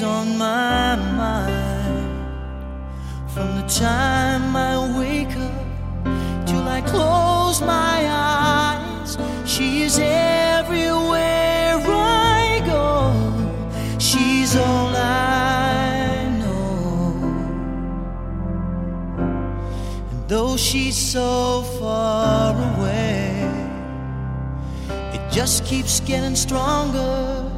on my mind. From the time I wake up till I close my eyes, she is everywhere I go. She's all I know. And though she's so far away, it just keeps getting stronger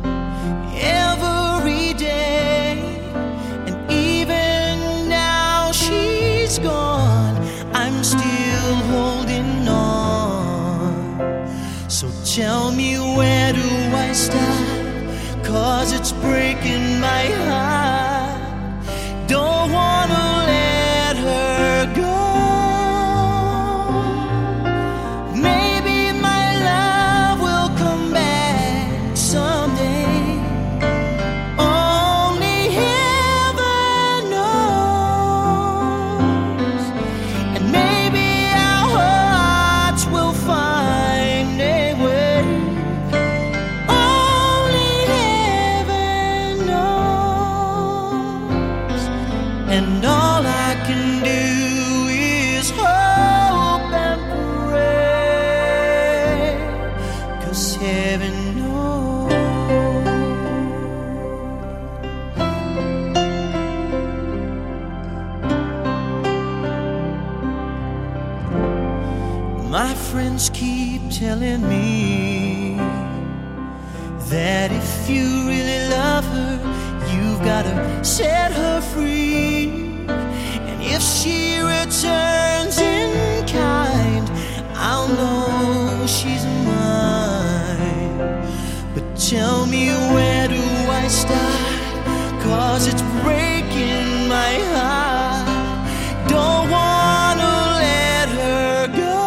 every day. And even now she's gone, I'm still holding on. So tell me, where do I start? 'Cause it's breaking my heart. Don't wanna let her go. Maybe my love will come back someday. Only heaven knows. And maybe our hearts will find a way. Only heaven knows. And all I can do is hope and pray, 'cause heaven knows. My friends keep telling me that if you really love her, you've gotta set her free. And if she returns in kind, I'll know she's mine. But tell me, where do I start? 'Cause it's breaking my heart. Don't wanna let her go.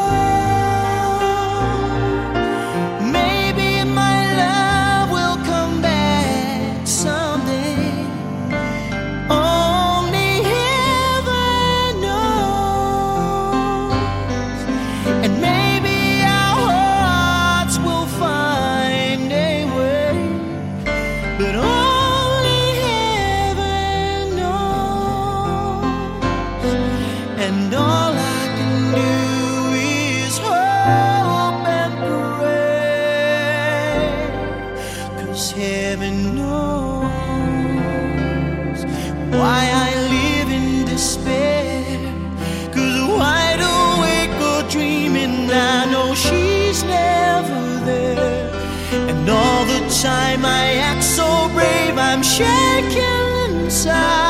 Maybe my love will come back someday. Only heaven knows. And maybe our hearts will find a way. But only heaven knows. And all I can do is hope and pray, 'cause heaven knows why I live in despair. 'Cause wide awake or dreaming, I know she's never there. And all the time I act so brave, I'm shaking inside.